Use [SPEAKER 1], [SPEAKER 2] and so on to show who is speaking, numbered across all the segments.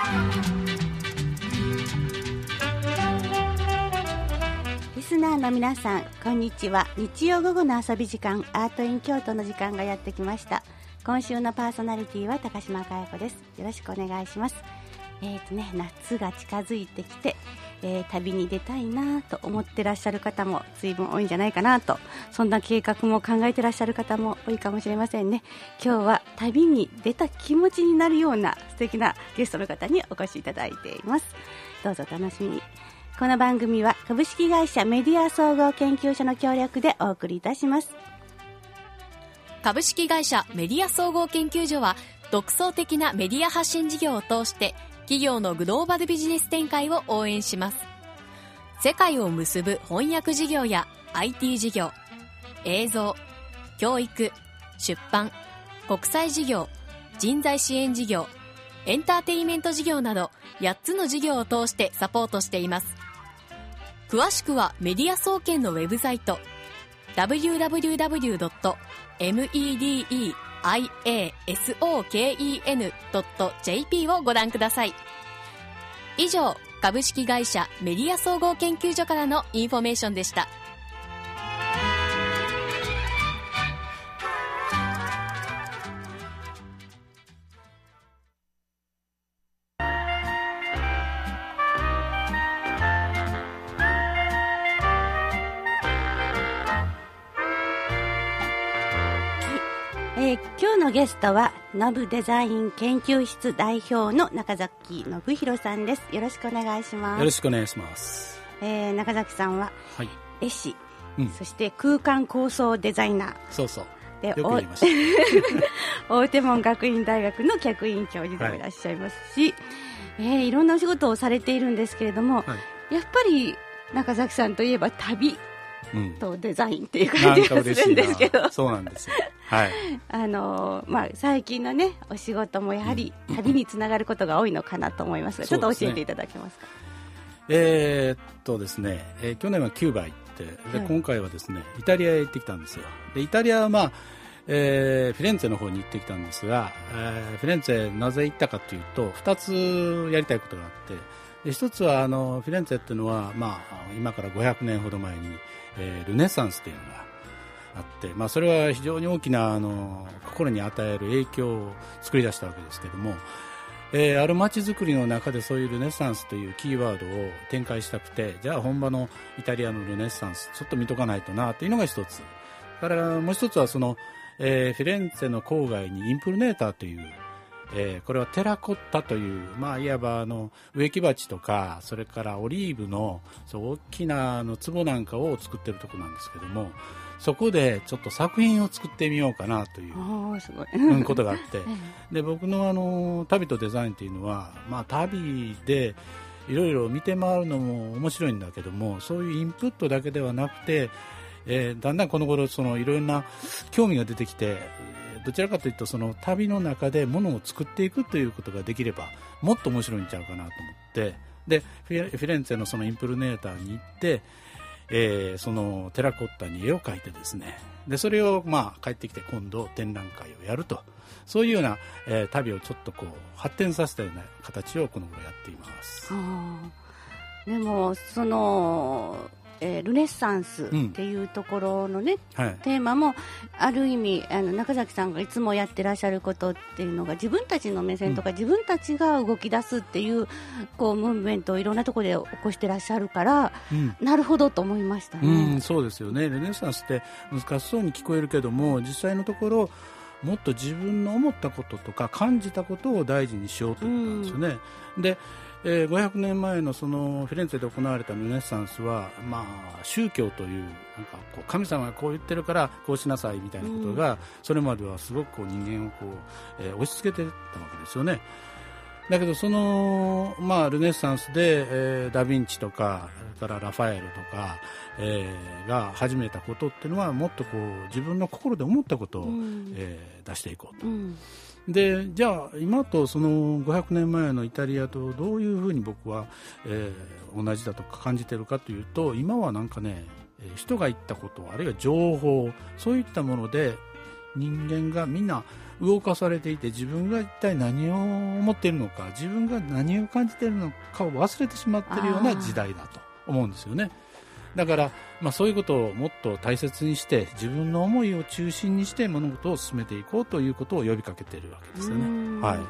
[SPEAKER 1] リスナーの皆さん、こんにちは。日曜午後の遊び時間、アートイン京都の時間がやってきました。今週のパーソナリティは高島佳代子です。よろしくお願いします。夏が近づいてきて、旅に出たいなと思ってらっしゃる方も随分多いんじゃないかなと、そんな計画も考えてらっしゃる方も多いかもしれませんね。今日は旅に出た気持ちになるような素敵なゲストの方にお越しいただいています。どうぞ楽しみに。この番組は株式会社メディア総合研究所の協力でお送りいたします。
[SPEAKER 2] 株式会社メディア総合研究所は独創的なメディア発信事業を通して企業のグローバルビジネス展開を応援します。世界を結ぶ翻訳事業や IT 事業、映像、教育、出版、国際事業、人材支援事業、エンターテインメント事業など8つの事業を通してサポートしています。詳しくはメディア総研のウェブサイト www.mediasoken.jp をご覧ください。以上、株式会社メディア総合研究所からのインフォメーションでした。
[SPEAKER 1] 今日のゲストはノブデザイン研究室代表の中崎信弘さんです。よろしくお願いします。
[SPEAKER 3] よろしくお願いします。
[SPEAKER 1] 中崎さんは、
[SPEAKER 3] はい、
[SPEAKER 1] 絵師、そして空間構想デザイナー、
[SPEAKER 3] そうそう
[SPEAKER 1] で
[SPEAKER 3] よく言いました
[SPEAKER 1] 大手門学院大学の客員教授でもいらっしゃいますし、いろんなお仕事をされているんですけれども、やっぱり中崎さんといえば旅とデザインっていう感じがするんですけど、
[SPEAKER 3] そうなんですよ。はい、
[SPEAKER 1] 最近のねお仕事もやはり旅につながることが多いのかなと思いますが、ちょっと教えていただけますか。
[SPEAKER 3] ですね、去年はキューバ行って、で今回はですねイタリアへ行ってきたんですよ。でイタリアはフィレンツェの方に行ってきたんですが、フィレンツェなぜ行ったかというと2つやりたいことがあって、で1つはフィレンツェっていうのは、今から500年ほど前に、ルネサンスというのがあって、それは非常に大きな心に与える影響を作り出したわけですけども、ある街づくりの中でそういうルネサンスというキーワードを展開したくて、じゃあ本場のイタリアのルネサンスちょっと見とかないとなというのが一つ。だからもう一つはフィレンツェの郊外にインプルネーターという、これはテラコッタという、いわば植木鉢とか、それからオリーブの大きな壺なんかを作ってるところなんですけども、そこでちょっと作品を作ってみようかなということがあってで僕の旅とデザインというのは、旅でいろいろ見て回るのも面白いんだけども、そういうインプットだけではなくて、だんだんこの頃いろんな興味が出てきて、どちらかというと旅の中でものを作っていくということができればもっと面白いんちゃうかなと思って、でフィレンツェのインプルネーターに行って、そのテラコッタに絵を描いてですね、でそれを帰ってきて今度展覧会をやると、そういうような、旅をちょっと発展させたような形をこの頃やっています。
[SPEAKER 1] でもルネッサンスっていうところのね、テーマもある意味中崎さんがいつもやってらっしゃることっていうのが、自分たちの目線とか、自分たちが動き出すっていうムーブメントをいろんなところで起こしてらっしゃるから、なるほどと思いましたね。
[SPEAKER 3] そうですよね。ルネッサンスって難しそうに聞こえるけども、実際のところもっと自分の思ったこととか感じたことを大事にしようということなんですよね。で500年前のフィレンツェで行われたルネッサンスは、宗教という神様がこう言ってるからこうしなさいみたいなことが、それまではすごく人間を押し付けてたわけですよね。だけどルネッサンスで、ダ・ヴィンチとかそれからラファエルとか、が始めたことっていうのは、もっと自分の心で思ったことを、出していこうと、でじゃあ今と500年前のイタリアとどういうふうに僕は、同じだと感じているかというと、今は人が言ったこと、あるいは情報、そういったもので人間がみんな動かされていて、自分が一体何を思っているのか、自分が何を感じているのかを忘れてしまっているような時代だと思うんですよね。だから、そういうことをもっと大切にして、自分の思いを中心にして物事を進めていこうということを呼びかけているわけですよね。はい、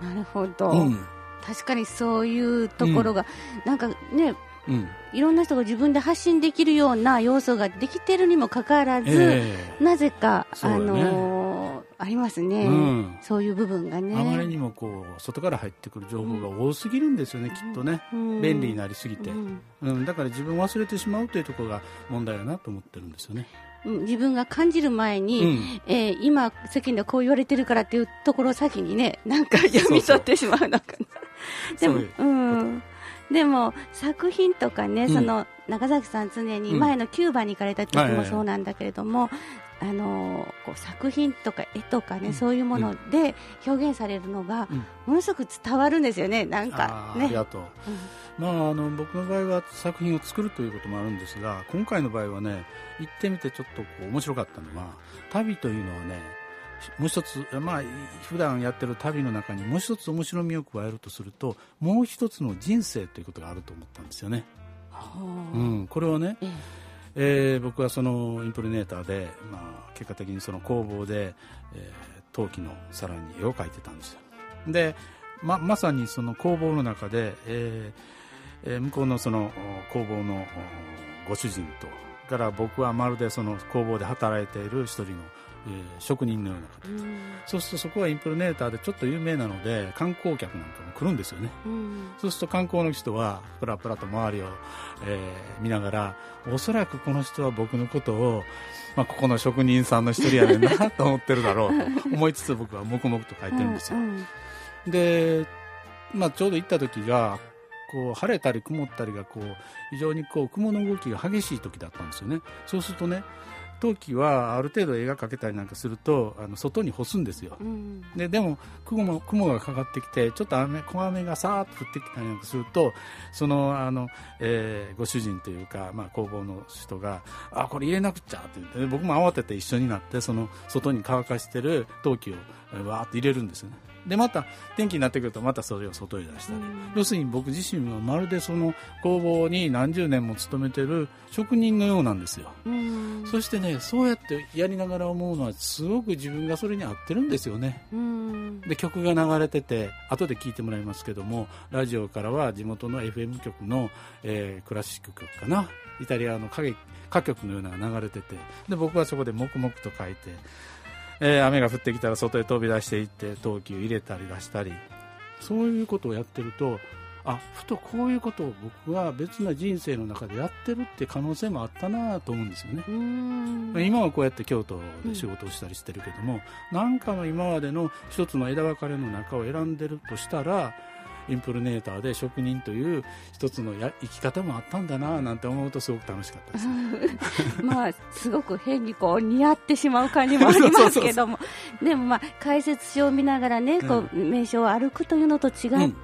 [SPEAKER 1] なるほど、確かにそういうところが、なんかね、いろんな人が自分で発信できるような要素ができているにもかかわらず、なぜか、ありますね、そういう部分がね。
[SPEAKER 3] あまりにも外から入ってくる情報が多すぎるんですよね、きっとね、便利になりすぎて、だから自分を忘れてしまうというところが問題だなと思ってるんですよね。
[SPEAKER 1] 自分が感じる前に、今世間ではこう言われてるからっていうところを先にね、なんか読み取ってしまうのかな。でも作品とかね、その中崎さん常に前のキューバに行かれた時もそうなんだけれども、作品とか絵とかね、そういうもので表現されるのがものすごく伝わるんですよね。なんかね、
[SPEAKER 3] ありがとう。僕の場合は作品を作るということもあるんですが、今回の場合はね、行ってみてちょっと面白かったのは、旅というのはね、もう一つ、普段やってる旅の中にもう一つ面白みを加えるとすると、もう一つの人生ということがあると思ったんですよね。これはね、僕はそのインプルネーターで、結果的にその工房で、陶器の皿に絵を描いてたんですよ。で、まさにその工房の中で、向こうのその工房のご主人とから僕はまるでその工房で働いている一人の職人のような方、そうするとそこはインプルネーターでちょっと有名なので観光客なんかも来るんですよね、そうすると観光の人はプラプラと周りを、見ながら、おそらくこの人は僕のことを、ここの職人さんの一人やねんなと思ってるだろうと思いつつ僕は黙々と書いてるんですよ。で、ちょうど行った時が晴れたり曇ったりが非常に雲の動きが激しい時だったんですよね。そうするとね、陶器はある程度絵が描けたりなんかすると外に干すんですよ、でも雲がかかってきてちょっと小雨がさーっと降ってきたりなんかすると、そのご主人というか、工房の人がこれ入れなくっちゃって言って、僕も慌てて一緒になってその外に乾かしてる陶器をわーっと入れるんですよね。でまた天気になってくるとまたそれを外へ出したり、要するに僕自身はまるでその工房に何十年も勤めてる職人のようなんですよ。そしてね、そうやってやりながら思うのはすごく自分がそれに合ってるんですよね。で曲が流れてて後で聞いてもらいますけども、ラジオからは地元の FM 局の、クラシック曲かな、イタリアの歌曲のようなのが流れてて、で僕はそこで黙々と書いて、雨が降ってきたら外へ飛び出していって陶器を入れたり出したり、そういうことをやってると、ふとこういうことを僕は別な人生の中でやってるって可能性もあったなと思うんですよね。今はこうやって京都で仕事をしたりしてるけども、なんかの今までの一つの枝分かれの中を選んでるとしたら、インプルネーターで職人という一つの生き方もあったんだななんて思うとすごく楽しかったです、
[SPEAKER 1] すごく変に似合ってしまう感じもありますけどもでも解説書を見ながらね、名所を歩くというのと違って、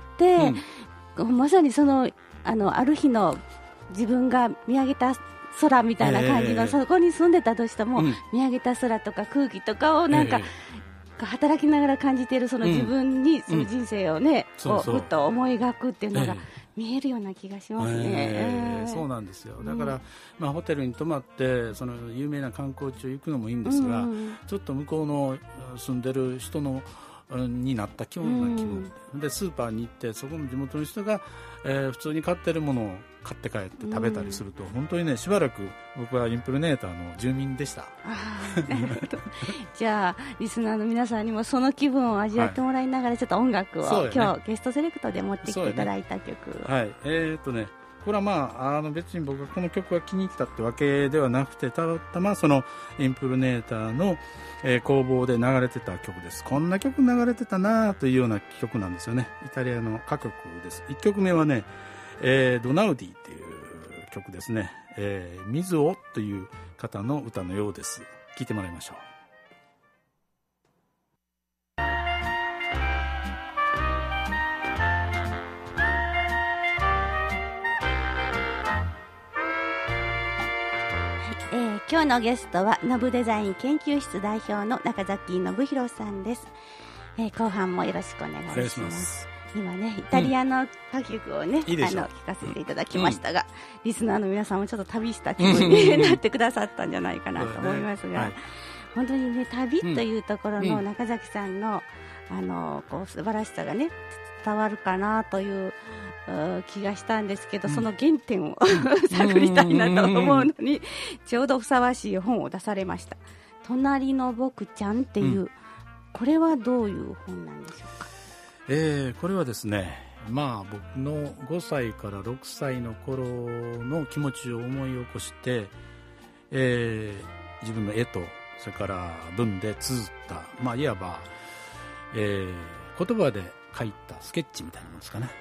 [SPEAKER 1] まさにそのある日の自分が見上げた空みたいな感じの、そこに住んでたとしても、見上げた空とか空気とかをなんか、働きながら感じているその自分にその人生をね、ふっと思い描くっていうのが見えるような気がしますね。
[SPEAKER 3] そうなんですよ。だから、ホテルに泊まってその有名な観光地を行くのもいいんですが、ちょっと向こうの住んでる人のになったような気分で、スーパーに行ってそこの地元の人が、普通に買ってるものを買って帰って食べたりすると、本当にね、しばらく僕はインプルネーターの住民でした。
[SPEAKER 1] なるほど。じゃあリスナーの皆さんにもその気分を味わってもらいながら、ちょっと音楽を、今日ゲストセレクトで持ってきていただいた曲、
[SPEAKER 3] これは別に僕はこの曲が気に入ったってわけではなくて、たまたまそのインプルネーターの、工房で流れてた曲です。こんな曲流れてたなというような曲なんですよね。イタリアの歌曲です。1曲目はね、ドナウディっていう曲ですね。水をという方の歌のようです。聴いてもらいましょう。
[SPEAKER 1] 今日のゲストはノブデザイン研究室代表の中崎信弘さんです。後半もよろしくお願いします。今ねイタリアの歌曲をね、聞かせていただきましたが、リスナーの皆さんもちょっと旅した気分になってくださったんじゃないかなと思いますが、本当にね旅というところの中崎さんの、こう素晴らしさがね伝わるかなという気がしたんですけど、その原点を探りたいなと思うのにちょうどふさわしい本を出されました。隣の僕ちゃんっていう、これはどういう本なんでしょうか。
[SPEAKER 3] これはですね、僕の5歳から6歳の頃の気持ちを思い起こして、自分の絵とそれから文で綴った、いわば、言葉で書いたスケッチみたいなものですかね。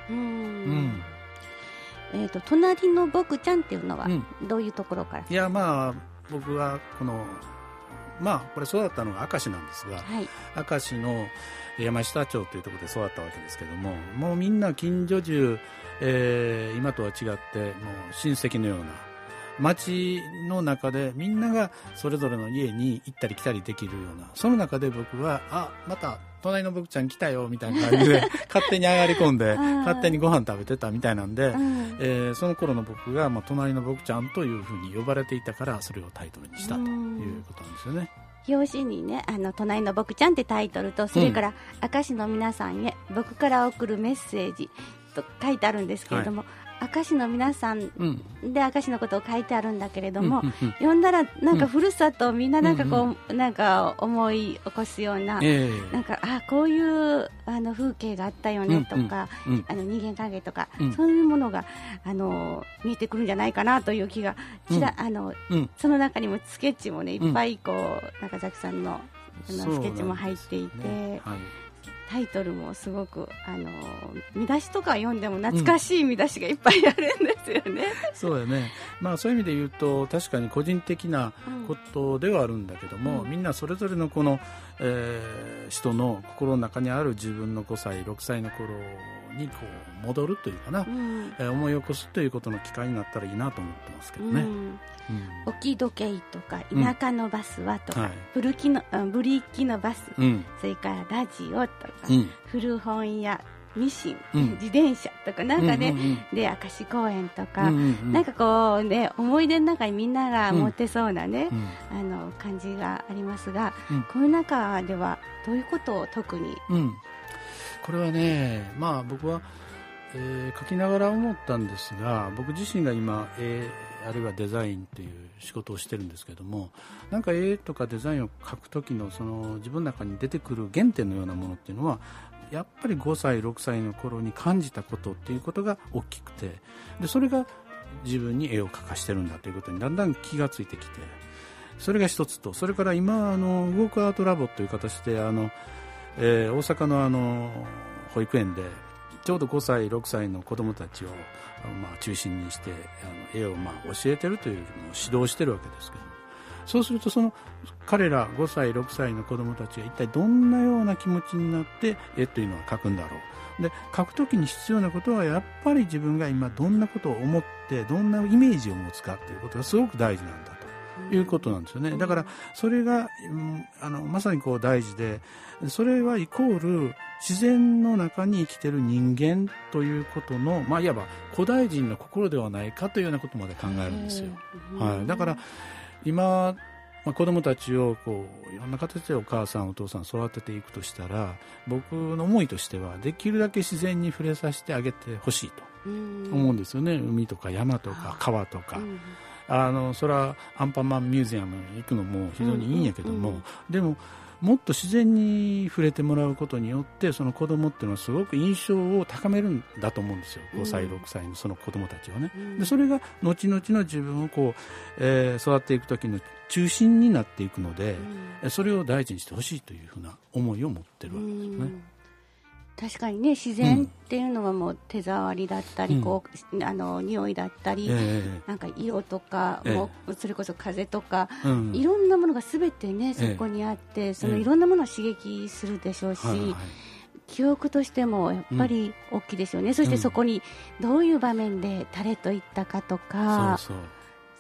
[SPEAKER 1] 隣の僕ちゃんっていうのはどういうところから、
[SPEAKER 3] いや僕はこれ育ったのが明石なんですが、明石の山下町というところで育ったわけですけども、もうみんな近所中、今とは違ってもう親戚のような町の中でみんながそれぞれの家に行ったり来たりできるような、その中で僕はまた隣の僕ちゃん来たよみたいな感じで勝手に上がり込んで勝手にご飯食べてたみたいなんで、その頃の僕が、隣の僕ちゃんというふうに呼ばれていたから、それをタイトルにしたということなんですよね。
[SPEAKER 1] 表紙にね隣の僕ちゃんってタイトルと、それから明石の皆さんへ僕から送るメッセージと書いてあるんですけれども、明石の皆さんで明石のことを書いてあるんだけれども、読んだらなんかふるさとをみんななんかこう、なんか思い起こすような、なんかこういう風景があったよねとか、人間関係とか、そういうものが見えてくるんじゃないかなという気が、その中にもスケッチもねいっぱいこう中崎さんのスケッチも入っていて、タイトルもすごく見出しとか読んでも懐かしい見出しがいっぱいあるんですよね。
[SPEAKER 3] そうやね、そういう意味で言うと確かに個人的なことではあるんだけども、みんなそれぞれのこの、人の心の中にある自分の5歳6歳の頃にこう戻るというかな、思い起こすということの機会になったらいいなと思ってますけどね。
[SPEAKER 1] 置き時計とか田舎のバスはとか、ブリッキのバス、それからラジオとか、古本屋、ミシン、自転車とかなんかね、で明石公園とか、なんかこうね思い出の中にみんなが持ってそうなね、感じがありますが、この中ではどういうことを特に、
[SPEAKER 3] これはね、僕は、書きながら思ったんですが、僕自身が今あるいはデザインという仕事をしてるんですけども、なんか絵とかデザインを描く時のその自分の中に出てくる原点のようなものっていうのは、やっぱり5歳6歳の頃に感じたことっていうことが大きくて、でそれが自分に絵を描かしてるんだということにだんだん気がついてきて、それが一つと、それから今動くアートラボという形で大阪の保育園でちょうど5歳6歳の子どもたちを中心にして絵を教えてるというよりも指導してるわけですけど、そうするとその彼ら5歳6歳の子どもたちが一体どんなような気持ちになって絵というのは描くんだろう。で描くときに必要なことはやっぱり自分が今どんなことを思ってどんなイメージを持つかということがすごく大事なんだということなんですよね。だからそれが、まさにこう大事で、それはイコール自然の中に生きている人間ということの、いわば古代人の心ではないかというようなことまで考えるんですよ。だから今、子どもたちをこういろんな形でお母さんお父さん育てていくとしたら、僕の思いとしてはできるだけ自然に触れさせてあげてほしいと思うんですよね。海とか山とか川とか、それはアンパンマンミュージアムに行くのも非常にいいんやけども、でももっと自然に触れてもらうことによってその子供っていうのはすごく印象を高めるんだと思うんですよ。5歳6歳のその子供たちはね、でそれが後々の自分をこう、育っていく時の中心になっていくので、それを大事にしてほしいというふうな思いを持ってるわけですよね。
[SPEAKER 1] 確かにね、自然っていうのはもう手触りだったり、こう匂いだったり、なんか色とか、もうそれこそ風とか、いろんなものが全てねそこにあって、そのいろんなものを刺激するでしょうし、記憶としてもやっぱり大きいですよね。そしてそこにどういう場面で誰と行ったかとか、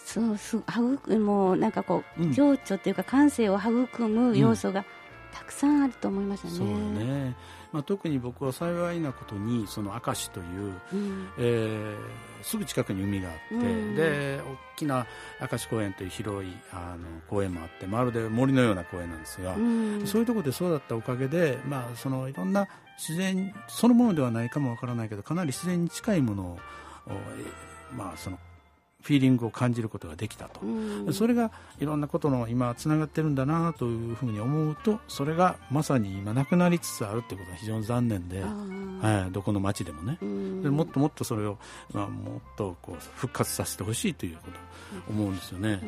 [SPEAKER 1] もうなんかこう、情緒っていうか感性を育む要素がたくさんあると思いますよね。
[SPEAKER 3] そうね、特に僕は幸いなことにその明石という、すぐ近くに海があって、で大きな明石公園という広い公園もあって、まるで森のような公園なんですが、そういうところでそうだったおかげで、そのいろんな自然そのものではないかもわからないけど、かなり自然に近いものを、そのフィーリングを感じることができたと、それがいろんなことの今つながってるんだなというふうに思うと、それがまさに今なくなりつつあるということは非常に残念で、どこの町でもね、でもっともっとそれを、もっとこう復活させてほしいということを思うんですよね。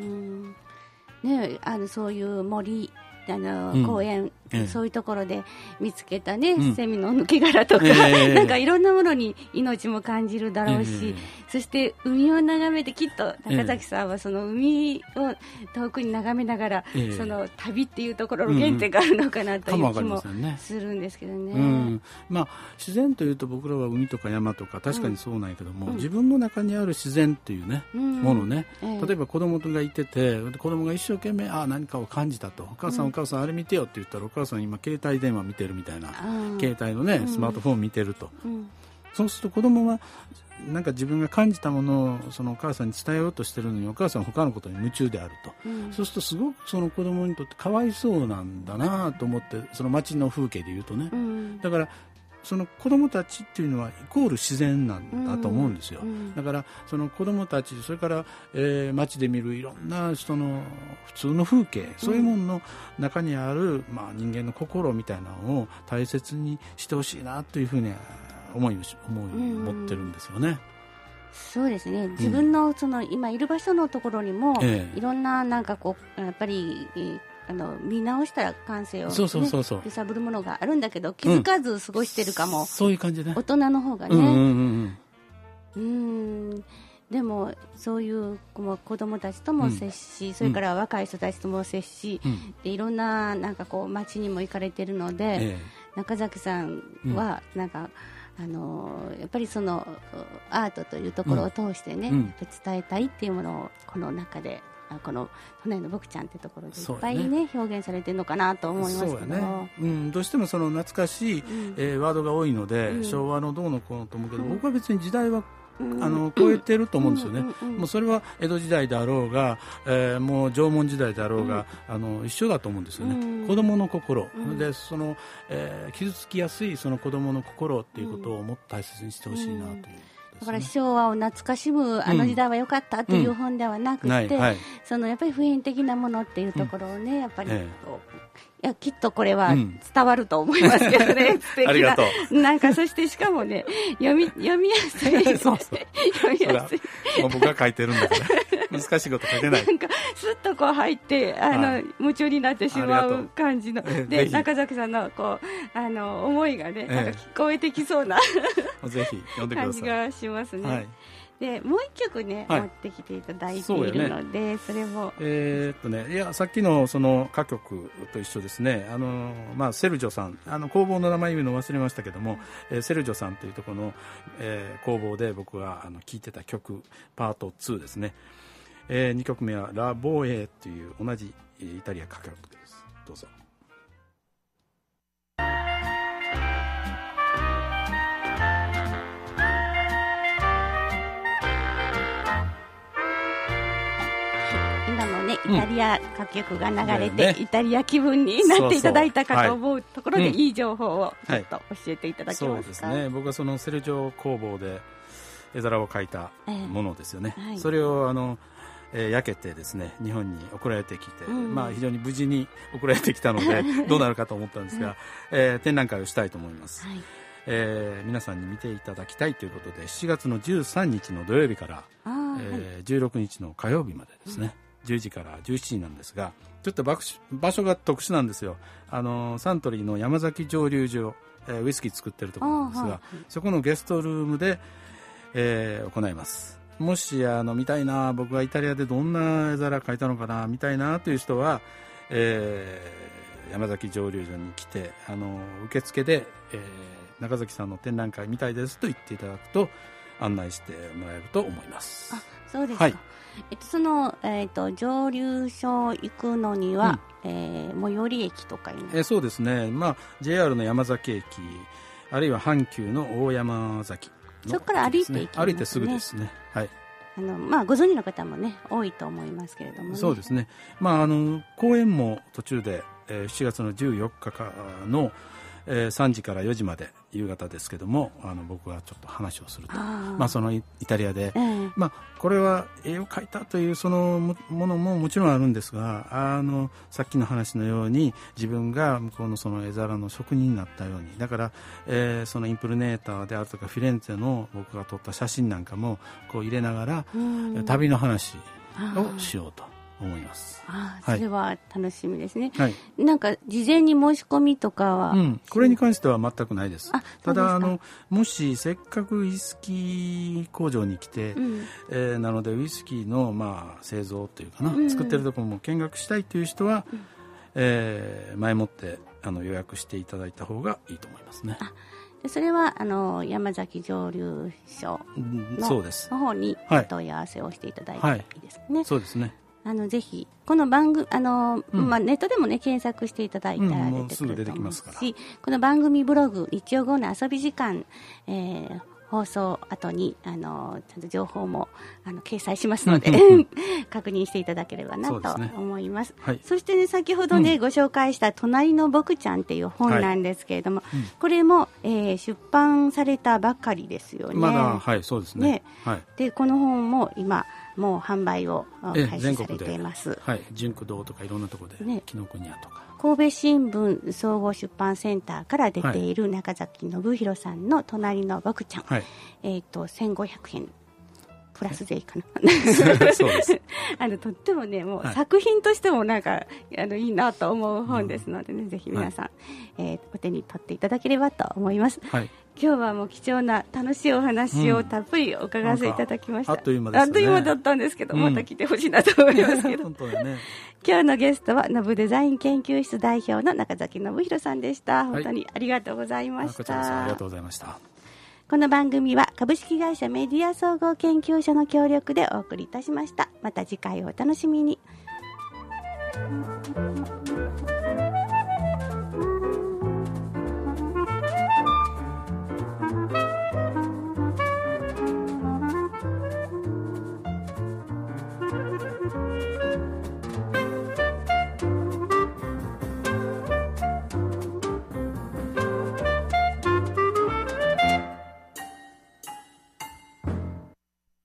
[SPEAKER 1] そういう森公園、そういうところで見つけたね、セミの抜け殻とか、なんかいろんなものに命も感じるだろうし、そして海を眺めて、きっと中崎さんはその海を遠くに眺めながら、その旅っていうところの原点があるのかなという気もするんですけどね。
[SPEAKER 3] 自然というと僕らは海とか山とか確かにそうなんやけども、自分の中にある自然というね、ものね、例えば子供がいてて、子供が一生懸命何かを感じたと、お母さんあれ見てよって言ったら、お母さん今携帯電話見てるみたいな、携帯のねスマートフォン見てると、そうすると子供はなんか自分が感じたものをそのお母さんに伝えようとしてるのに、お母さんは他のことに夢中であると、そうするとすごくその子供にとってかわいそうなんだなと思って、その街の風景で言うとね、だからその子供たちっていうのはイコール自然なんだと思うんですよ。だからその子供たち、それから、街で見るいろんな人の普通の風景、そういうものの中にある、人間の心みたいなのを大切にしてほしいなというふうに思い持ってるんですよね。
[SPEAKER 1] そうですね、自分のその今いる場所のところにも、いろんななんかこうやっぱり見直したら感性を、揺さぶるものがあるんだけど、気づかず過ごしてるかも、
[SPEAKER 3] そういう感じね、
[SPEAKER 1] 大人の方がね。でもそういう子供たちとも接し、それから若い人たちとも接し、でいろんななんかこう街にも行かれてるので、中崎さんはなんか、やっぱりそのアートというところを通してね、伝えたいっていうものをこの中で、この都内の僕ちゃんってところでいっぱいね表現されてるのかなと思いますけど、
[SPEAKER 3] どうしてもその懐かしい、ワードが多いので、昭和のどうのこうのと思うけど、僕は別に時代は超えてると思うんですよね。もうそれは江戸時代であろうが、もう縄文時代であろうが、一緒だと思うんですよね。子供の心、でその、傷つきやすいその子供の心っていうことをもっと大切にしてほしいなという、
[SPEAKER 1] だから昭和を懐かしむあの時代は良かったという本ではなくて、そのやっぱり普遍的なものっていうところをね、やっぱりいやきっとこれは伝わると思いますけどね。素敵な、
[SPEAKER 3] ありがとう。
[SPEAKER 1] なんかそしてしかもね、読みやすい。
[SPEAKER 3] そう読みやすい。僕が書いてるんだから難しいこと書いてない。
[SPEAKER 1] なんかスッとこう入って夢中になってしまう感じので、中崎さんのこう思いがね、なんか聞こえてきそうな
[SPEAKER 3] ぜひ読んでください。
[SPEAKER 1] 感じがしますね。でもう一曲ね、持ってきていただいているので、それも
[SPEAKER 3] いやさっきのその歌曲と一緒ですね。セルジョさん、工房の名前言うの忘れましたけども、セルジョさんというところの、工房で僕が聴いてた曲パート2ですね。2曲目はラボエという同じイタリア歌曲です。どうぞ。
[SPEAKER 1] 今もね、イタリア歌曲が流れて、イタリア気分になっていただいたかと思うところで、いい情報をちょっと教えていただけますか。
[SPEAKER 3] そうですね、僕はそのセルジョ工房で絵皿を描いたものですよね。それを焼けてですね、日本に送られてきて、非常に無事に送られてきたのでどうなるかと思ったんですが、展覧会をしたいと思います。皆さんに見ていただきたいということで、7月の13日の土曜日から、16日の火曜日までですね、10時から17時なんですが、ちょっと場所が特殊なんですよ。サントリーの山崎蒸留所、ウイスキー作ってるところなんですが、そこのゲストルームで、行います。もし見たいな、僕がイタリアでどんな絵皿描いたのかな見たいなという人は、山崎蒸留所に来て受付で、中崎さんの展覧会見たいですと言っていただくと、 案内してもらえると思います。
[SPEAKER 1] あ、そうですか。はい、その、蒸留所行くのには、最寄り駅とかいう
[SPEAKER 3] そうですね、JR の山崎駅、あるいは阪急の大山崎、
[SPEAKER 1] そこから歩いて行きますね。
[SPEAKER 3] 歩いてすぐですね。はい。
[SPEAKER 1] ご存知の方もね多いと思いますけれどもね。
[SPEAKER 3] そうですね。公演も途中で、7月の14日の3時から4時まで夕方ですけども、僕がちょっと話をすると、そのイタリアで、これは絵を描いたというそのものももちろんあるんですが、さっきの話のように自分が向こうのその絵皿の職人になったように、だから、そのインプルネーターであるとかフィレンツェの僕が撮った写真なんかもこう入れながら、旅の話をしようと思います。
[SPEAKER 1] それは楽しみですね。はい、なんか事前に申し込みとかは、
[SPEAKER 3] これに関しては全くないです。ただもしせっかくウイスキー工場に来て、なのでウイスキーの製造というかな、作ってるところも見学したいという人は、前もって予約していただいた方がいいと思いますね。
[SPEAKER 1] それは山崎蒸留所の方にお問い合わせをしていただいていいですね。
[SPEAKER 3] そうですね。
[SPEAKER 1] ぜひこの番組ネットでもね検索していただいたら出てくると思うし、この番組ブログ日曜後の遊び時間、放送後にちゃんと情報も掲載しますので確認していただければなと思います。そしてね、先ほどね、ご紹介した隣の僕ちゃんっていう本なんですけれども、これも、出版されたばかりですよね。
[SPEAKER 3] まだ、そうですね。
[SPEAKER 1] でこの本も今もう販売を開始されています。
[SPEAKER 3] 純駆動とかいろんなところで、紀ノ国屋とか
[SPEAKER 1] 神戸新聞総合出版センターから出ている中崎信弘さんの隣の僕ちゃん、1500円プラス税かなそうですとってもね、もう作品としてもなんかいいなと思う本ですのでね、ぜひ皆さん、お手に取っていただければと思います。今日はもう貴重な楽しいお話をたっぷりお伺わせいただきました。
[SPEAKER 3] あっという間ですね。
[SPEAKER 1] あっという間だったんですけど、また来てほしいなと思いますけど今日のゲストはノブデザイン研究室代表の中崎信弘さんでした。本当にありがとうございました。
[SPEAKER 3] こちらこそありがとうございました。
[SPEAKER 1] この番組は株式会社メディア総合研究所の協力でお送りいたしました。また次回をお楽しみに。